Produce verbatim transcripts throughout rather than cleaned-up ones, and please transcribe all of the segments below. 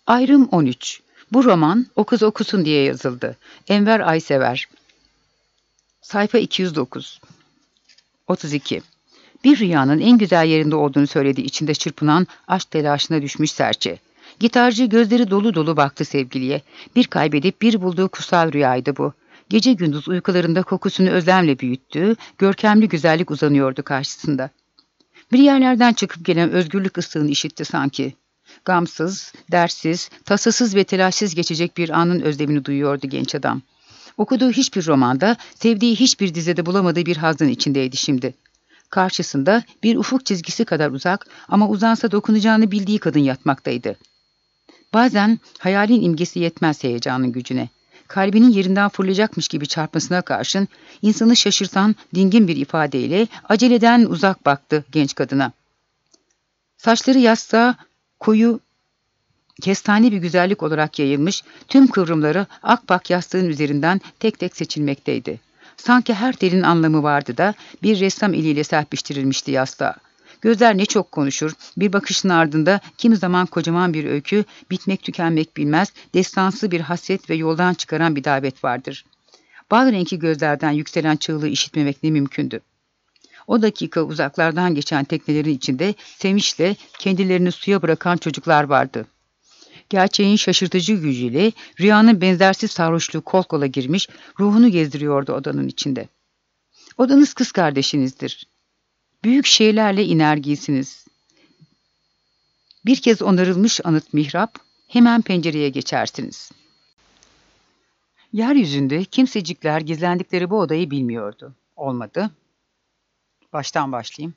Ayrım on üç. Bu roman O Kız Okusun diye yazıldı. Enver Aysever. Sayfa iki yüz dokuz. otuz iki. Bir rüyanın en güzel yerinde olduğunu söyledi içinde çırpınan aşk telaşına düşmüş serçe. Gitarcı gözleri dolu dolu baktı sevgiliye. Bir kaybedip bir bulduğu kutsal rüyaydı bu. Gece gündüz uykularında kokusunu özlemle büyüttüğü görkemli güzellik uzanıyordu karşısında. Bir yerlerden çıkıp gelen özgürlük ıslığını işitti sanki. Gamsız, dersiz, tasasız ve telaşsız geçecek bir anın özlemini duyuyordu genç adam. Okuduğu hiçbir romanda, sevdiği hiçbir dizide bulamadığı bir hazzın içindeydi şimdi. Karşısında bir ufuk çizgisi kadar uzak ama uzansa dokunacağını bildiği kadın yatmaktaydı. Bazen hayalin imgesi yetmez heyecanın gücüne. Kalbinin yerinden fırlayacakmış gibi çarpmasına karşın insanı şaşırtan dingin bir ifadeyle aceleden uzak baktı genç kadına. Saçları yastığa koyu kestane bir güzellik olarak yayılmış, tüm kıvrımları akbak yastığın üzerinden tek tek seçilmekteydi. Sanki her telin anlamı vardı da bir ressam eliyle serpiştirilmişti yastığa. Gözler ne çok konuşur, bir bakışın ardında kimi zaman kocaman bir öykü, bitmek tükenmek bilmez, destansı bir hasret ve yoldan çıkaran bir davet vardır. Bal renkli gözlerden yükselen çığlığı işitmemek ne mümkündü. O dakika uzaklardan geçen teknelerin içinde sevinçle kendilerini suya bırakan çocuklar vardı. Gerçeğin şaşırtıcı gücüyle rüyanın benzersiz sarhoşluğu kol kola girmiş, ruhunu gezdiriyordu odanın içinde. Odanız kız kardeşinizdir. Büyük şeylerle iner giysiniz. Bir kez onarılmış anıt mihrap, hemen pencereye geçersiniz. Yeryüzünde kimsecikler gizlendikleri bu odayı bilmiyordu. Olmadı. Baştan başlayayım.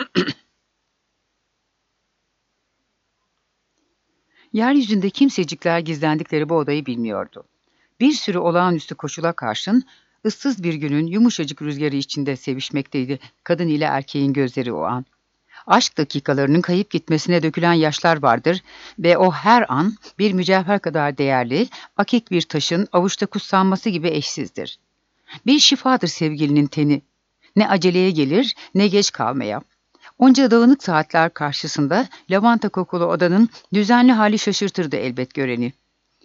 Yeryüzünde kimsecikler gizlendikleri bu odayı bilmiyordu. Bir sürü olağanüstü koşula karşın, ıssız bir günün yumuşacık rüzgarı içinde sevişmekteydi kadın ile erkeğin gözleri o an. Aşk dakikalarının kayıp gitmesine dökülen yaşlar vardır ve o her an bir mücevher kadar değerli, akik bir taşın avuçta kutsanması gibi eşsizdir. Bir şifadır sevgilinin teni. Ne aceleye gelir ne geç kalmaya. Onca dağınık saatler karşısında lavanta kokulu odanın düzenli hali şaşırtırdı elbet göreni.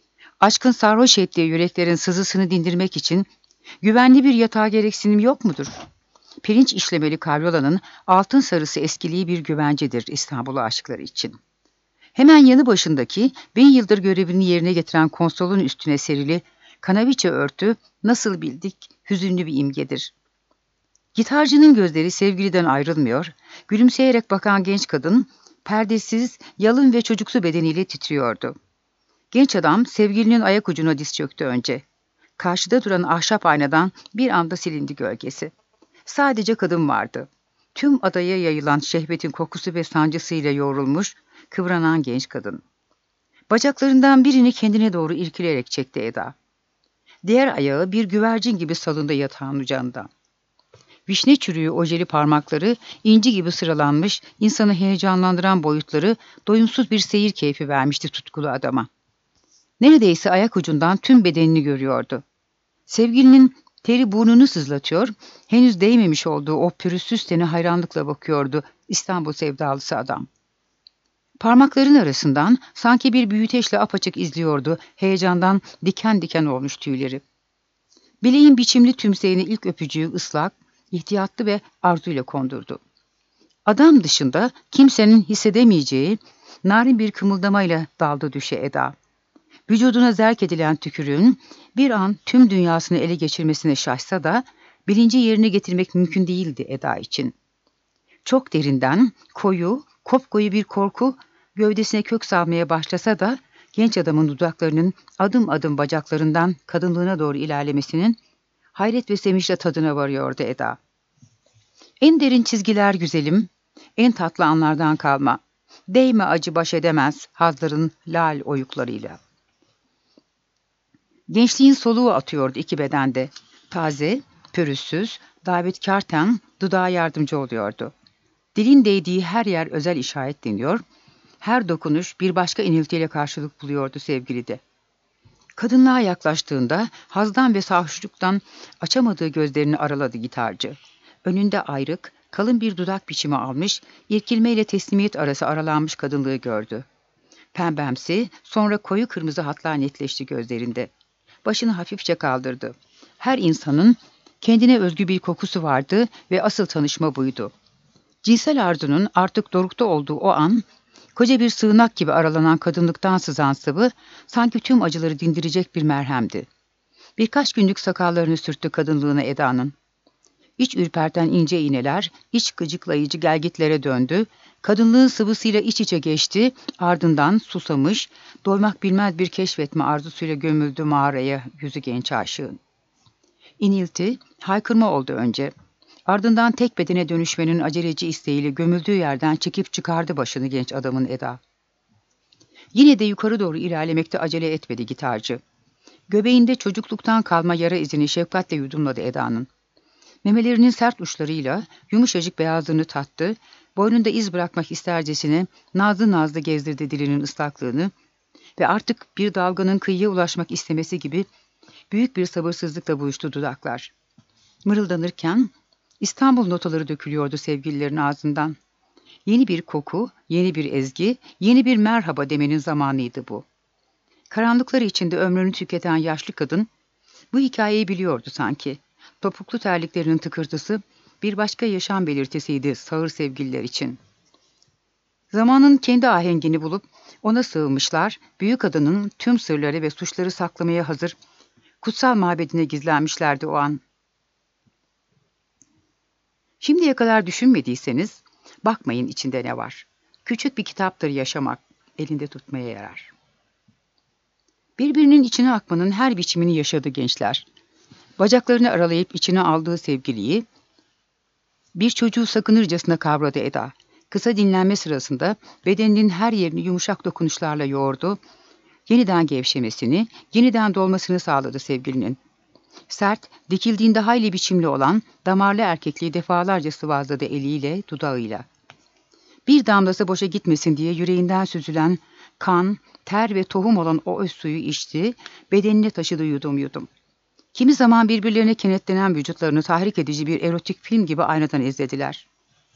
Aşkın sarhoş ettiği yüreklerin sızısını dindirmek için güvenli bir yatağa gereksinim yok mudur? Pirinç işlemeli karyolanın altın sarısı eskiliği bir güvencedir İstanbul aşıkları için. Hemen yanı başındaki bin yıldır görevini yerine getiren konsolun üstüne serili kanaviçe örtü nasıl bildik hüzünlü bir imgedir. Gitarcının gözleri sevgiliden ayrılmıyor, gülümseyerek bakan genç kadın perdesiz, yalın ve çocuksu bedeniyle titriyordu. Genç adam sevgilinin ayak ucuna diz çöktü önce. Karşıda duran ahşap aynadan bir anda silindi gölgesi. Sadece kadın vardı. Tüm adaya yayılan şehvetin kokusu ve sancısıyla yoğrulmuş, kıvranan genç kadın. Bacaklarından birini kendine doğru irkilerek çekti Eda. Diğer ayağı bir güvercin gibi salındı yatağın ucunda. Vişne çürüğü ojeli parmakları, inci gibi sıralanmış, insanı heyecanlandıran boyutları doyumsuz bir seyir keyfi vermişti tutkulu adama. Neredeyse ayak ucundan tüm bedenini görüyordu. Sevgilinin teri burnunu sızlatıyor, henüz değmemiş olduğu o pürüzsüz tene hayranlıkla bakıyordu İstanbul sevdalısı adam. Parmakların arasından sanki bir büyüteçle apaçık izliyordu heyecandan diken diken olmuş tüyleri. Bileğin biçimli tümseyine ilk öpücüğü ıslak, ihtiyatlı ve arzuyla kondurdu. Adam dışında kimsenin hissedemeyeceği narin bir kımıldamayla daldı düşe Eda. Vücuduna zerk edilen tükürüğün bir an tüm dünyasını ele geçirmesine şaşsa da bilinci yerine getirmek mümkün değildi Eda için. Çok derinden koyu, kopkoyu bir korku gövdesine kök salmaya başlasa da genç adamın dudaklarının adım adım bacaklarından kadınlığına doğru ilerlemesinin hayret ve sevinçle tadına varıyordu Eda. En derin çizgiler güzelim, en tatlı anlardan kalma. Değme acı baş edemez hazların lal oyuklarıyla. Gençliğin soluğu atıyordu iki bedende. Taze, pürüzsüz, davetkar ten dudağa yardımcı oluyordu. Dilin değdiği her yer özel işaret deniyor, her dokunuş bir başka iniltiyle karşılık buluyordu sevgilide. Kadınlığa yaklaştığında hazdan ve sarhoşluktan açamadığı gözlerini araladı gitarcı. Önünde ayrık, kalın bir dudak biçimi almış, irkilmeyle teslimiyet arası aralanmış kadınlığı gördü. Pembemsi, sonra koyu kırmızı hatlar netleşti gözlerinde. Başını hafifçe kaldırdı. Her insanın kendine özgü bir kokusu vardı ve asıl tanışma buydu. Cinsel arzunun artık dorukta olduğu o an, koca bir sığınak gibi aralanan kadınlıktan sızan sıvı, sanki tüm acıları dindirecek bir merhemdi. Birkaç günlük sakallarını sürttü kadınlığına Eda'nın. İç ürperten ince iğneler, iç gıcıklayıcı gelgitlere döndü, kadınlığın sıvısıyla iç içe geçti, ardından susamış, doymak bilmez bir keşfetme arzusuyla gömüldü mağaraya yüzü genç aşığın. İnilti, haykırma oldu önce. Ardından tek bedene dönüşmenin aceleci isteğiyle gömüldüğü yerden çekip çıkardı başını genç adamın Eda. Yine de yukarı doğru ilerlemekte acele etmedi gitarcı. Göbeğinde çocukluktan kalma yara izini şefkatle yudumladı Eda'nın. Memelerinin sert uçlarıyla yumuşacık beyazlığını tattı, boynunda iz bırakmak istercesine nazlı nazlı gezdirdi dilinin ıslaklığını ve artık bir dalganın kıyıya ulaşmak istemesi gibi büyük bir sabırsızlıkla buluştu dudaklar. Mırıldanırken İstanbul notaları dökülüyordu sevgililerin ağzından. Yeni bir koku, yeni bir ezgi, yeni bir merhaba demenin zamanıydı bu. Karanlıkları içinde ömrünü tüketen yaşlı kadın bu hikayeyi biliyordu sanki. Topuklu terliklerinin tıkırtısı bir başka yaşam belirtisiydi sağır sevgililer için. Zamanın kendi ahengini bulup ona sığınmışlar, büyük adının tüm sırları ve suçları saklamaya hazır, kutsal mabedine gizlenmişlerdi o an. Şimdiye kadar düşünmediyseniz, bakmayın içinde ne var. Küçük bir kitaptır yaşamak, elinde tutmaya yarar. Birbirinin içine akmanın her biçimini yaşadı gençler. Bacaklarını aralayıp içine aldığı sevgiliyi, bir çocuğu sakınırcasına kavradı Eda. Kısa dinlenme sırasında bedeninin her yerini yumuşak dokunuşlarla yoğurdu, yeniden gevşemesini, yeniden dolmasını sağladı sevgilinin. Sert, dikildiğinde hayli biçimli olan damarlı erkekliği defalarca sıvazladı eliyle, dudağıyla. Bir damlası boşa gitmesin diye yüreğinden süzülen kan, ter ve tohum olan o öz suyu içti, bedenine taşıdı yudum yudum. Kimi zaman birbirlerine kenetlenen vücutlarını tahrik edici bir erotik film gibi aynadan izlediler.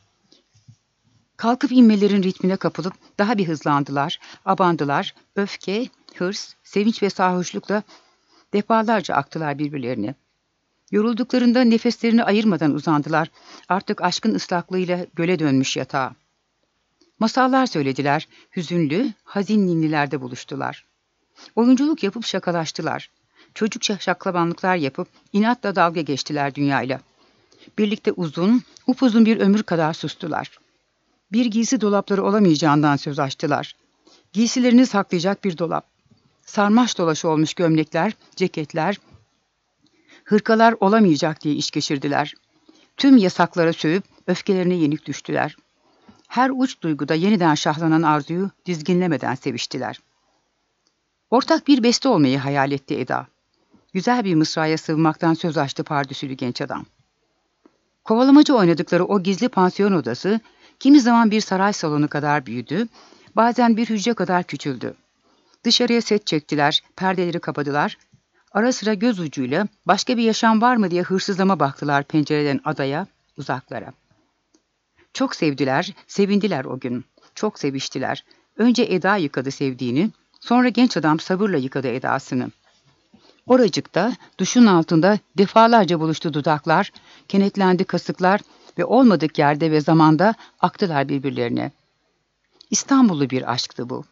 Kalkıp inmelerin ritmine kapılıp daha bir hızlandılar, abandılar, öfke, hırs, sevinç ve sarhoşlukla defalarca aktılar birbirlerine. Yorulduklarında nefeslerini ayırmadan uzandılar, artık aşkın ıslaklığıyla göle dönmüş yatağa. Masallar söylediler, hüzünlü, hazin ninnilerde buluştular. Oyunculuk yapıp şakalaştılar. Çocukça şaklabanlıklar yapıp inatla dalga geçtiler dünyayla. Birlikte uzun, upuzun bir ömür kadar sustular. Bir giysi dolapları olamayacağından söz açtılar. Giysilerini saklayacak bir dolap. Sarmaş dolaş olmuş gömlekler, ceketler, hırkalar olamayacak diye iş geçirdiler. Tüm yasaklara sövüp öfkelerine yenik düştüler. Her uç duyguda yeniden şahlanan arzuyu dizginlemeden seviştiler. Ortak bir beste olmayı hayal etti Eda. Güzel bir mısraya sığınmaktan söz açtı pardüsülü genç adam. Kovalamacı oynadıkları o gizli pansiyon odası, kimi zaman bir saray salonu kadar büyüdü, bazen bir hücre kadar küçüldü. Dışarıya set çektiler, perdeleri kapadılar. Ara sıra göz ucuyla başka bir yaşam var mı diye hırsızlama baktılar pencereden adaya, uzaklara. Çok sevdiler, sevindiler o gün. Çok seviştiler. Önce Eda yıkadı sevdiğini, sonra genç adam sabırla yıkadı edasını. Oracıkta, duşun altında defalarca buluştu dudaklar, kenetlendi kasıklar ve olmadık yerde ve zamanda aktılar birbirlerine. İstanbullu bir aşktı bu.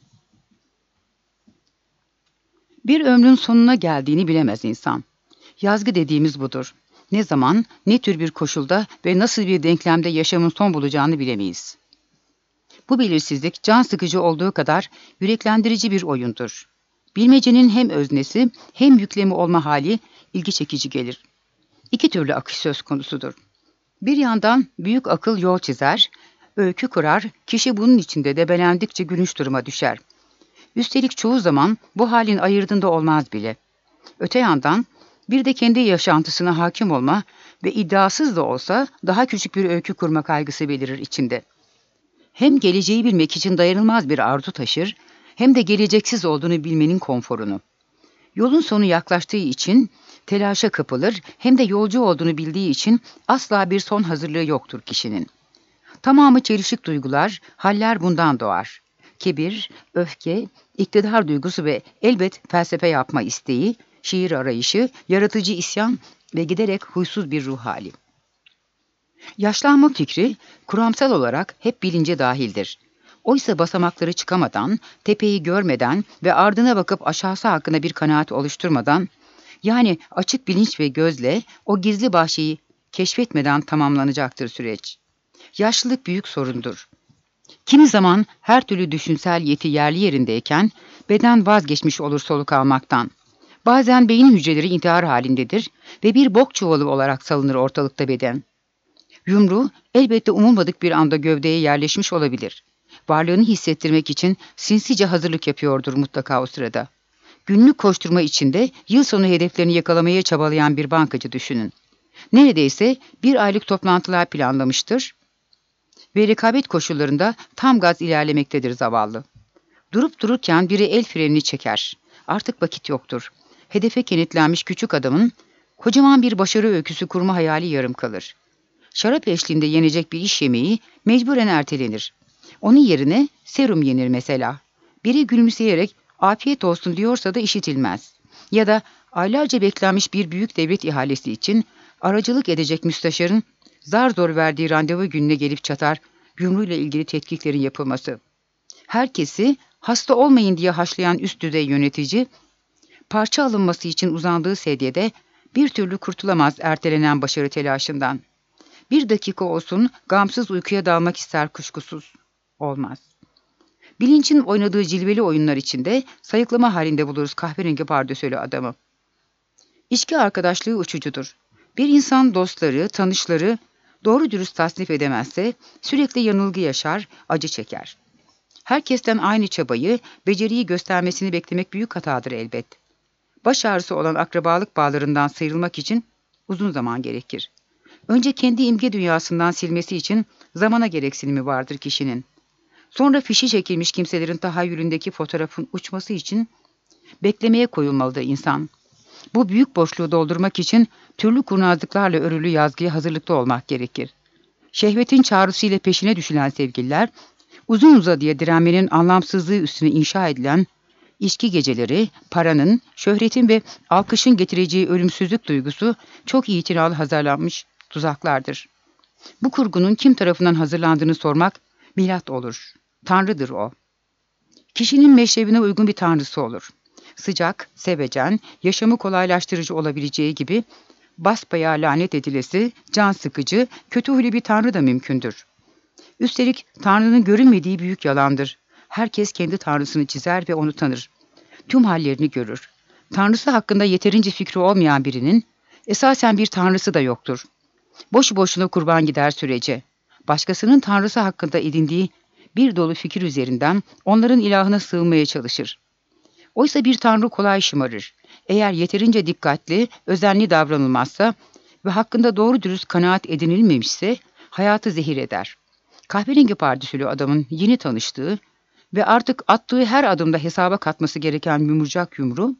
Bir ömrün sonuna geldiğini bilemez insan. Yazgı dediğimiz budur. Ne zaman, ne tür bir koşulda ve nasıl bir denklemde yaşamın son bulacağını bilemeyiz. Bu belirsizlik can sıkıcı olduğu kadar yüreklendirici bir oyundur. Bilmecenin hem öznesi hem yüklemi olma hali ilgi çekici gelir. İki türlü akış söz konusudur. Bir yandan büyük akıl yol çizer, öykü kurar, kişi bunun içinde debelendikçe gülünç duruma düşer. Üstelik çoğu zaman bu halin ayırdığında olmaz bile. Öte yandan bir de kendi yaşantısına hakim olma ve iddiasız da olsa daha küçük bir öykü kurma kaygısı belirir içinde. Hem geleceği bilmek için dayanılmaz bir arzu taşır, hem de geleceksiz olduğunu bilmenin konforunu. Yolun sonu yaklaştığı için telaşa kapılır, hem de yolcu olduğunu bildiği için asla bir son hazırlığı yoktur kişinin. Tamamı çelişik duygular, haller bundan doğar. Kibir, öfke, iktidar duygusu ve elbet felsefe yapma isteği, şiir arayışı, yaratıcı isyan ve giderek huysuz bir ruh hali. Yaşlanma fikri kuramsal olarak hep bilince dahildir. Oysa basamakları çıkamadan, tepeyi görmeden ve ardına bakıp aşağısı hakkında bir kanaat oluşturmadan, yani açık bilinç ve gözle o gizli bahçeyi keşfetmeden tamamlanacaktır süreç. Yaşlılık büyük sorundur. Kimi zaman her türlü düşünsel yeti yerli yerindeyken beden vazgeçmiş olur soluk almaktan. Bazen beyin hücreleri intihar halindedir ve bir bok çuvalı olarak salınır ortalıkta beden. Yumru elbette umulmadık bir anda gövdeye yerleşmiş olabilir. Varlığını hissettirmek için sinsice hazırlık yapıyordur mutlaka o sırada. Günlük koşturma içinde yıl sonu hedeflerini yakalamaya çabalayan bir bankacı düşünün. Neredeyse bir aylık toplantılar planlamıştır ve rekabet koşullarında tam gaz ilerlemektedir zavallı. Durup dururken biri el frenini çeker. Artık vakit yoktur. Hedefe kenetlenmiş küçük adamın kocaman bir başarı öyküsü kurma hayali yarım kalır. Şarap eşliğinde yenecek bir iş yemeği mecburen ertelenir. Onun yerine serum yenir mesela. Biri gülümseyerek afiyet olsun diyorsa da işitilmez. Ya da aylarca beklenmiş bir büyük devlet ihalesi için aracılık edecek müsteşarın zar zor verdiği randevu gününe gelip çatar, yumruğuyla ilgili tetkiklerin yapılması. Herkesi hasta olmayın diye haşlayan üst düzey yönetici, parça alınması için uzandığı sedyede bir türlü kurtulamaz ertelenen başarı telaşından. Bir dakika olsun gamsız uykuya dalmak ister kuşkusuz. Olmaz. Bilincin oynadığı cilveli oyunlar içinde sayıklama halinde buluruz kahverengi pardösülü adamı. İçki arkadaşlığı uçucudur. Bir insan dostları, tanışları doğru dürüst tasnif edemezse sürekli yanılgı yaşar, acı çeker. Herkesten aynı çabayı, beceriyi göstermesini beklemek büyük hatadır elbet. Baş ağrısı olan akrabalık bağlarından sıyrılmak için uzun zaman gerekir. Önce kendi imge dünyasından silmesi için zamana gereksinimi vardır kişinin. Sonra fişi çekilmiş kimselerin tahayyülündeki fotoğrafın uçması için beklemeye koyulmalıdır insan. Bu büyük boşluğu doldurmak için türlü kurnazlıklarla örülü yazgıya hazırlıklı olmak gerekir. Şehvetin çağrısıyla peşine düşülen sevgililer, uzun uzadıya direnmenin anlamsızlığı üstüne inşa edilen içki geceleri, paranın, şöhretin ve alkışın getireceği ölümsüzlük duygusu çok itinalı hazırlanmış tuzaklardır. Bu kurgunun kim tarafından hazırlandığını sormak milat olur. Tanrıdır o. Kişinin meşrebine uygun bir tanrısı olur. Sıcak, sevecen, yaşamı kolaylaştırıcı olabileceği gibi basbayağı lanet edilesi, can sıkıcı, kötü huylu bir tanrı da mümkündür. Üstelik tanrının görünmediği büyük yalandır. Herkes kendi tanrısını çizer ve onu tanır. Tüm hallerini görür. Tanrısı hakkında yeterince fikri olmayan birinin esasen bir tanrısı da yoktur. Boşu boşuna kurban gider sürece. Başkasının tanrısı hakkında edindiği bir dolu fikir üzerinden onların ilahına sığınmaya çalışır. Oysa bir tanrı kolay şımarır. Eğer yeterince dikkatli, özenli davranılmazsa ve hakkında doğru dürüst kanaat edinilmemişse hayatı zehir eder. Kahverengi pardösülü adamın yeni tanıştığı ve artık attığı her adımda hesaba katması gereken yumurcak yumru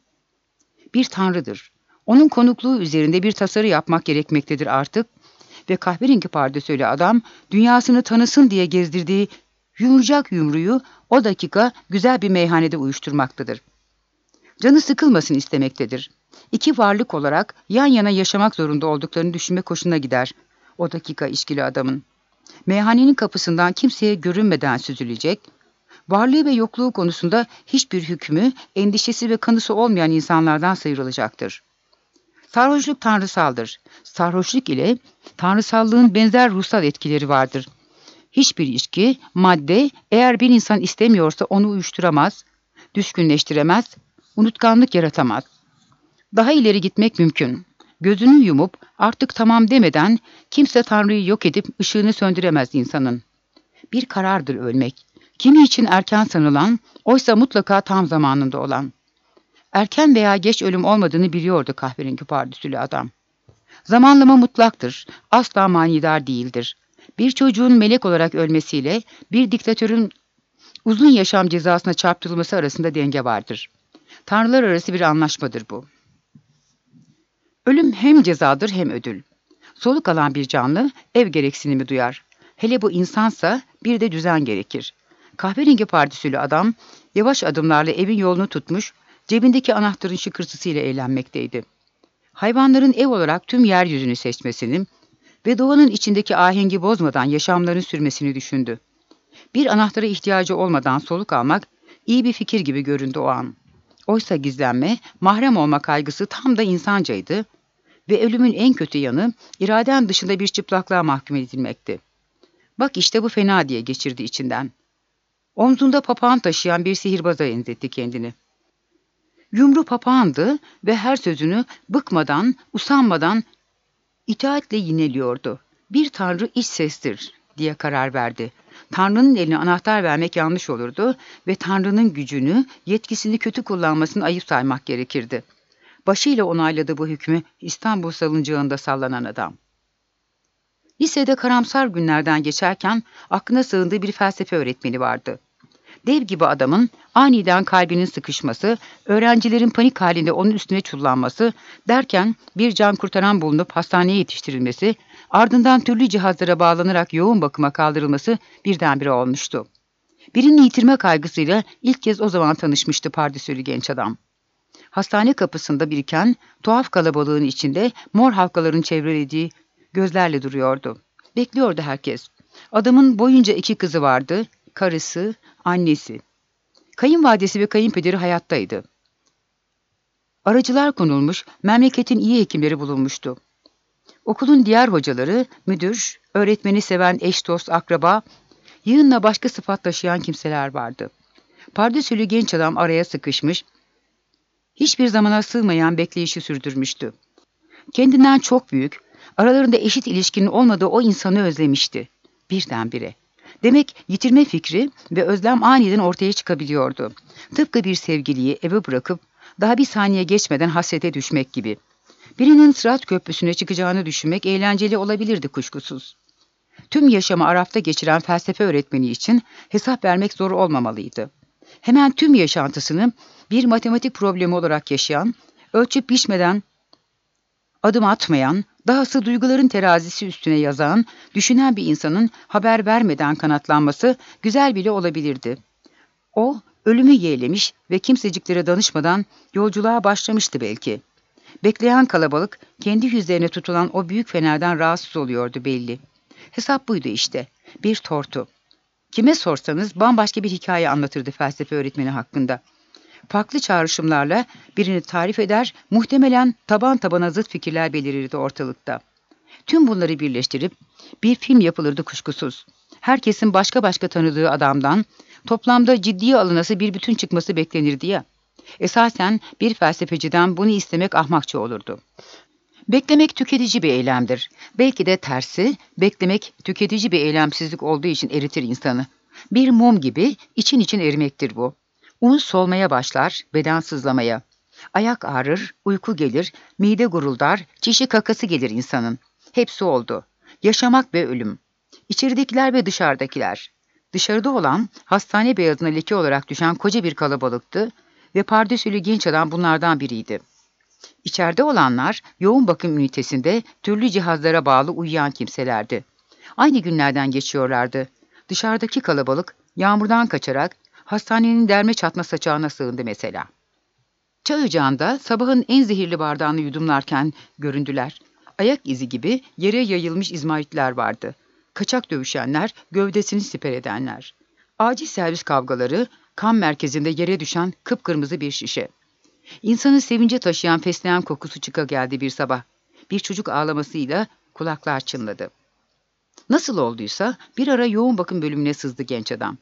bir tanrıdır. Onun konukluğu üzerinde bir tasarı yapmak gerekmektedir artık ve kahverengi pardösülü adam dünyasını tanısın diye gezdirdiği yumurcak yumruyu o dakika güzel bir meyhanede uyuşturmaktadır. Canı sıkılmasın istemektedir. İki varlık olarak yan yana yaşamak zorunda olduklarını düşünmek hoşuna gider o dakika içkili adamın. Meyhanenin kapısından kimseye görünmeden süzülecek, varlığı ve yokluğu konusunda hiçbir hükmü, endişesi ve kanısı olmayan insanlardan sıyrılacaktır. Sarhoşluk tanrısaldır. Sarhoşluk ile tanrısallığın benzer ruhsal etkileri vardır. Hiçbir içki, madde eğer bir insan istemiyorsa onu uyuşturamaz, düşkünleştiremez, unutkanlık yaratamaz. Daha ileri gitmek mümkün. Gözünü yumup artık tamam demeden kimse Tanrı'yı yok edip ışığını söndüremez insanın. Bir karardır ölmek. Kimi için erken sanılan, oysa mutlaka tam zamanında olan. Erken veya geç ölüm olmadığını biliyordu kahverengi pardösülü adam. Zamanlama mutlaktır, asla manidar değildir. Bir çocuğun melek olarak ölmesiyle bir diktatörün uzun yaşam cezasına çarptırılması arasında denge vardır. Tanrılar arası bir anlaşmadır bu. Ölüm hem cezadır hem ödül. Soluk alan bir canlı ev gereksinimi duyar. Hele bu insansa bir de düzen gerekir. Kahverengi pardösülü adam yavaş adımlarla evin yolunu tutmuş, cebindeki anahtarın şıkırtısıyla eğlenmekteydi. Hayvanların ev olarak tüm yeryüzünü seçmesini ve doğanın içindeki ahengi bozmadan yaşamlarını sürmesini düşündü. Bir anahtara ihtiyacı olmadan soluk almak iyi bir fikir gibi göründü o an. Oysa gizlenme, mahrem olma kaygısı tam da insancaydı ve ölümün en kötü yanı iraden dışında bir çıplaklığa mahkum edilmekti. Bak işte bu fena diye geçirdi içinden. Omzunda papağan taşıyan bir sihirbaza benzetti kendini. Yumru papağandı ve her sözünü bıkmadan, usanmadan itaatle yineliyordu. Bir tanrı iç sestir diye karar verdi. Tanrı'nın eline anahtar vermek yanlış olurdu ve Tanrı'nın gücünü, yetkisini kötü kullanmasını ayıp saymak gerekirdi. Başıyla onayladı bu hükmü İstanbul salıncağında sallanan adam. Lisede karamsar günlerden geçerken aklına sığındığı bir felsefe öğretmeni vardı. Dev gibi adamın aniden kalbinin sıkışması, öğrencilerin panik halinde onun üstüne çullanması derken bir can kurtaran bulunup hastaneye yetiştirilmesi, ardından türlü cihazlara bağlanarak yoğun bakıma kaldırılması birdenbire olmuştu. Birini yitirme kaygısıyla ilk kez o zaman tanışmıştı pardösülü genç adam. Hastane kapısında biriken tuhaf kalabalığın içinde mor halkaların çevrelediği gözlerle duruyordu. Bekliyordu herkes. Adamın boyunca iki kızı vardı, karısı, annesi. Kayınvalidesi ve kayınpederi hayattaydı. Aracılar konulmuş, memleketin iyi hekimleri bulunmuştu. Okulun diğer hocaları, müdür, öğretmeni seven eş dost, akraba, yığınla başka sıfat taşıyan kimseler vardı. Pardösülü genç adam araya sıkışmış, hiçbir zamana sığmayan bekleyişi sürdürmüştü. Kendinden çok büyük, aralarında eşit ilişkinin olmadığı o insanı özlemişti. Birdenbire. Demek yitirme fikri ve özlem aniden ortaya çıkabiliyordu. Tıpkı bir sevgiliyi eve bırakıp daha bir saniye geçmeden hasrete düşmek gibi. Birinin Sırat Köprüsü'ne çıkacağını düşünmek eğlenceli olabilirdi kuşkusuz. Tüm yaşamı Araf'ta geçiren felsefe öğretmeni için hesap vermek zor olmamalıydı. Hemen tüm yaşantısını bir matematik problemi olarak yaşayan, ölçüp biçmeden adım atmayan, dahası duyguların terazisi üstüne yazan, düşünen bir insanın haber vermeden kanatlanması güzel bile olabilirdi. O, ölümü yeğlemiş ve kimseciklere danışmadan yolculuğa başlamıştı belki. Bekleyen kalabalık, kendi yüzlerine tutulan o büyük fenerden rahatsız oluyordu belli. Hesap buydu işte, bir tortu. Kime sorsanız bambaşka bir hikaye anlatırdı felsefe öğretmeni hakkında. Farklı çağrışımlarla birini tarif eder, muhtemelen taban tabana zıt fikirler belirirdi ortalıkta. Tüm bunları birleştirip bir film yapılırdı kuşkusuz. Herkesin başka başka tanıdığı adamdan toplamda ciddiye alınası bir bütün çıkması beklenirdi ya. Esasen bir felsefeciden bunu istemek ahmakça olurdu. Beklemek tüketici bir eylemdir. Belki de tersi, beklemek tüketici bir eylemsizlik olduğu için eritir insanı. Bir mum gibi için için erimektir bu. Un solmaya başlar, beden sızlamaya. Ayak ağrır, uyku gelir, mide guruldar, çişi kakası gelir insanın. Hepsi oldu. Yaşamak ve ölüm. İçeridekiler ve dışarıdakiler. Dışarıda olan, hastane beyazına leke olarak düşen koca bir kalabalıktı ve pardösülü genç adam bunlardan biriydi. İçeride olanlar, yoğun bakım ünitesinde türlü cihazlara bağlı uyuyan kimselerdi. Aynı günlerden geçiyorlardı. Dışarıdaki kalabalık, yağmurdan kaçarak, hastanenin derme çatma saçağına sığındı mesela. Çay ocağında sabahın en zehirli bardağını yudumlarken göründüler. Ayak izi gibi yere yayılmış izmaritler vardı. Kaçak dövüşenler, gövdesini siper edenler. Acil servis kavgaları, kan merkezinde yere düşen kıpkırmızı bir şişe. İnsanı sevince taşıyan fesleğen kokusu çıka geldi bir sabah. Bir çocuk ağlamasıyla kulaklar çınladı. Nasıl olduysa bir ara yoğun bakım bölümüne sızdı genç adam.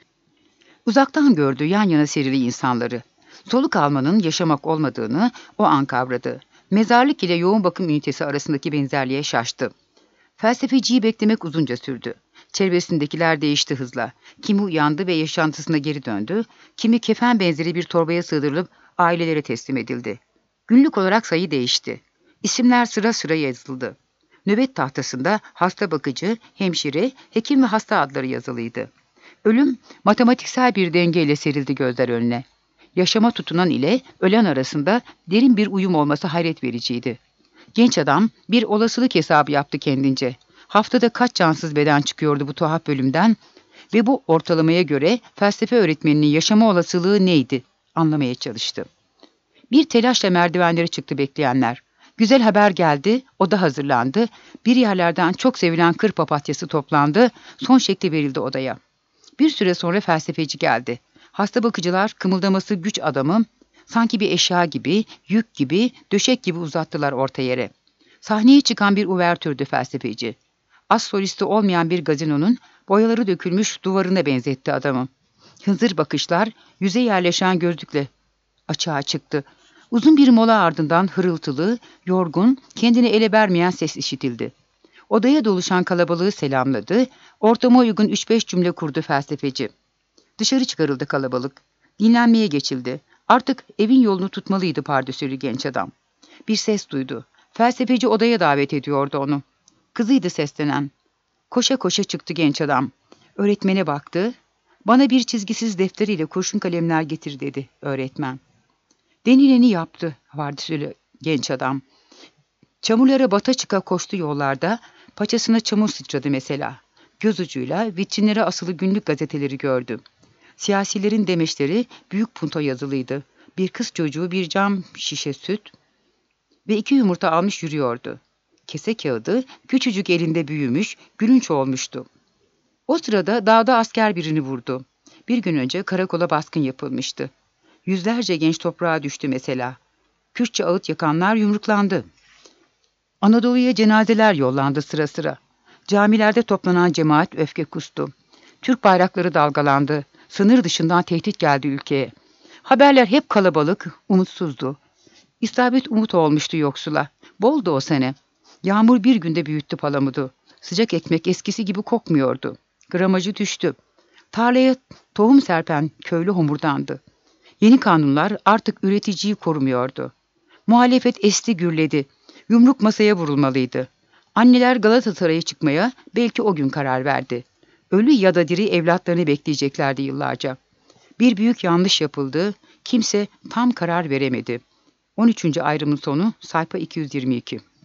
Uzaktan gördü yan yana serili insanları. Soluk almanın yaşamak olmadığını o an kavradı. Mezarlık ile yoğun bakım ünitesi arasındaki benzerliğe şaştı. Felsefeciyi beklemek uzunca sürdü. Çevresindekiler değişti hızla. Kimi uyandı ve yaşantısına geri döndü, kimi kefen benzeri bir torbaya sığdırılıp ailelere teslim edildi. Günlük olarak sayı değişti. İsimler sıra sıra yazıldı. Nöbet tahtasında hasta bakıcı, hemşire, hekim ve hasta adları yazılıydı. Ölüm, matematiksel bir dengeyle serildi gözler önüne. Yaşama tutunan ile ölen arasında derin bir uyum olması hayret vericiydi. Genç adam bir olasılık hesabı yaptı kendince. Haftada kaç cansız beden çıkıyordu bu tuhaf bölümden ve bu ortalamaya göre felsefe öğretmeninin yaşama olasılığı neydi anlamaya çalıştı. Bir telaşla merdivenlere çıktı bekleyenler. Güzel haber geldi, oda hazırlandı. Bir yerlerden çok sevilen kır papatyası toplandı, son şekli verildi odaya. Bir süre sonra felsefeci geldi. Hasta bakıcılar kımıldaması güç adamı, sanki bir eşya gibi, yük gibi, döşek gibi uzattılar orta yere. Sahneye çıkan bir uvertürdü felsefeci. Az solisti olmayan bir gazinonun boyaları dökülmüş duvarına benzetti adamı. Hınzır bakışlar yüze yerleşen gözlükle açığa çıktı. Uzun bir mola ardından hırıltılı, yorgun, kendini ele vermeyen ses işitildi. Odaya doluşan kalabalığı selamladı, ortama uygun üç beş cümle kurdu felsefeci. Dışarı çıkarıldı kalabalık. Dinlenmeye geçildi. Artık evin yolunu tutmalıydı pardösülü genç adam. Bir ses duydu. Felsefeci odaya davet ediyordu onu. Kızıydı seslenen. Koşa koşa çıktı genç adam. Öğretmene baktı. Bana bir çizgisiz defteriyle kurşun kalemler getir dedi öğretmen. Denileni yaptı pardösülü genç adam. Çamurlara bata çıka koştu yollarda, paçasına çamur sıçradı mesela. Göz ucuyla vitrinlere asılı günlük gazeteleri gördü. Siyasilerin demeçleri büyük punto yazılıydı. Bir kız çocuğu bir cam şişe süt ve iki yumurta almış yürüyordu. Kese kağıdı küçücük elinde büyümüş, gülünç olmuştu. O sırada dağda asker birini vurdu. Bir gün önce karakola baskın yapılmıştı. Yüzlerce genç toprağa düştü mesela. Kürtçe ağıt yakanlar yumruklandı. Anadolu'ya cenazeler yollandı sıra sıra. Camilerde toplanan cemaat öfke kustu. Türk bayrakları dalgalandı. Sınır dışından tehdit geldi ülkeye. Haberler hep kalabalık, umutsuzdu. İsabet umut olmuştu yoksula. Boldu o sene. Yağmur bir günde büyüttü palamudu. Sıcak ekmek eskisi gibi kokmuyordu. Gramajı düştü. Tarlaya tohum serpen köylü homurdandı. Yeni kanunlar artık üreticiyi korumuyordu. Muhalefet esti gürledi. Yumruk masaya vurulmalıydı. Anneler Galatasaray'a çıkmaya belki o gün karar verdi. Ölü ya da diri evlatlarını bekleyeceklerdi yıllarca. Bir büyük yanlış yapıldı. Kimse tam karar veremedi. on üçüncü ayrımın sonu sayfa iki yüz yirmi iki.